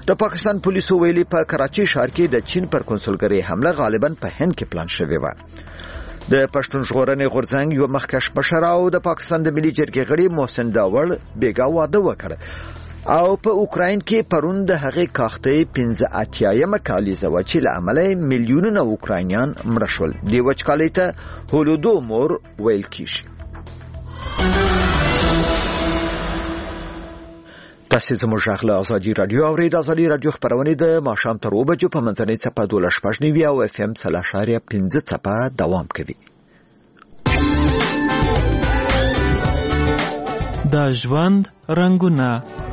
د پاکستان پولیسو ویلي په کراچي ښار کې د چین پر کنسولګرۍ حمله غالباً په هند کې پلان شوې وه. د پښتون ژغورنې غورځنګ یو مخکښ مشر او د پاکستان د ملي جرګې غړي محسن داوړ بیګا واده وکړ او په اوکراین کې پرون د هغې کاختې 85مه کالیزه وه چې له امله میلیونونه اوکراینیان مړه شول. دې وچکالۍ ته هولودومور ویل کیږي. تاسو زموږ غږ له ازادي رادیو اورئ. د ازادي رادیو خبرونه د ماښام تر 2 بجو په منځنۍ څپه 12.9 او اف ام 3.5 څپه دوام کوي. د ژوند رنگونه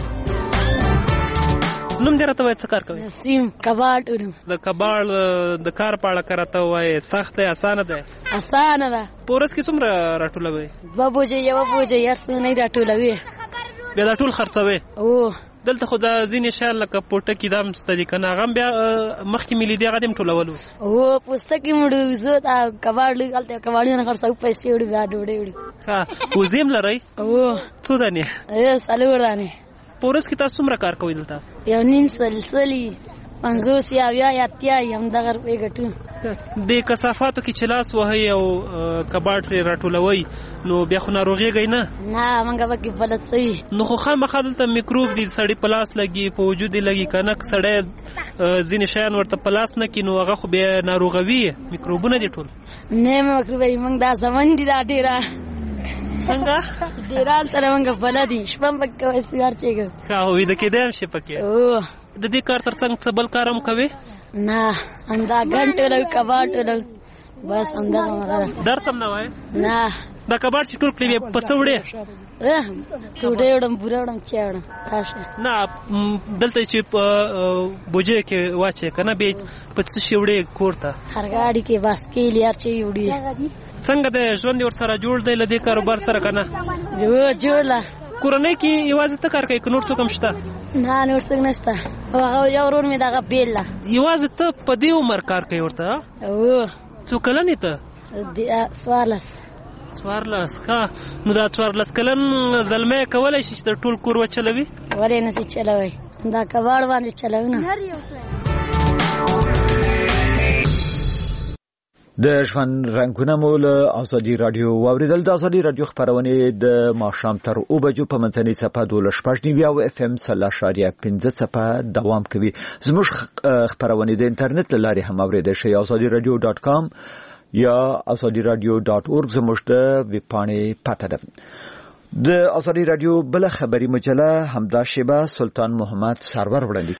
نوم دې راته وایي څه کار کوي؟ نسیم کباړ وړم. د کباړ د کار په اړه راته وایي سخت دی اسانه دی؟ اسانه ده. په ورځ کې څومره راټولوئ؟ 2 بجې یوه بجې هر څه نه راټولوي. بیا دا ټول خرڅوي؟ او دلته خو د ځینې شیان لکه پوټکي دا هم شته دي که نه؟ هغه هم بیا مخکې مې لیدې هغه دې هم ټولولو؟ او پوستکي مې وړو زه دا کباړ لږ هلته کباړونه خرڅوو پیسې وړو بیا ډوډۍ وړو. وزې هم لرئ؟ او څو دانې؟ 4 دانې. په ورځ کې تاسو څومره کار کوئ دلته؟ 1.5 سلسلې 50 یا 80 همدغه روپۍ ګټو. د کثافاتو کې چې لاس وهئ او کباړ ترې راټولوئ نو بیا خو ناروغېږئ نه؟ نه موږ پکې فلج سوي. نو خو خامخا دلته میکروب دي سړي په لاس لګي په وجود یې لګي که نه که سړی ځینې شیان ورته په لاس نه کړي نو هغه خو بیا ناروغوي میکروبونه دي ټول. نه مکروبوي موږ دا سمن دي دا ډېره څنګه؟ ډېران سره موږ فله دي شپه هم پکې کوی سهار چېږو. ویده کېدی هم شي پکې؟ د دې کار تر څنګ څه بل کار هم کوې؟ نه همدا ګن ټولوي کباړ ټولوي بس همدغه مغه. درس هم نه وایې؟ نه. دا کباړ چې ټول کړې بیا په څه وړې؟ ډوډۍ وړم بوره وړم چای وړم راشه. نه دلته چې په بوجۍ کې واچې که نه بیا په څه شي وړې کور ته؟ خرګاډي کې باسکیل هر شی وړي. څنګه دی ژوند یې ورسره جوړ دی له دې کاروبار سره که نه؟ جوړ له. کورنۍ کې یوازې ته کار کوې که نور څوک هم شته؟ نه نور څوک نشته. هغه یو ورور مې دغه بیل ده. یوازې ته په دې عمر کار کوې ورته؟ څو کلن یې ته؟ 14. ښه نو دا 14 کلن زلمی کولی شي چې د ټول کور وچلوي؟ ولې نشي چلوی دا کباړ باندې چلوي نه. د ژوند رنګونه مو له ازادي رادیو واوریدل. د ازادي رادیو خبرونه د ماښام تر 2 بجو په منځنۍ څپه 12.9 او اف ام 3.5 څپه دوام کوي. زموږ خبرونه د انټرنیټ له لارې هم اوریدل شي. azadiradio.com یا azadiradio.org زموږ د ویب پاڼې پته ده. د ازادي رادیو بل خبري مجله همدا شیبه سلطان محمد سرور وړاندې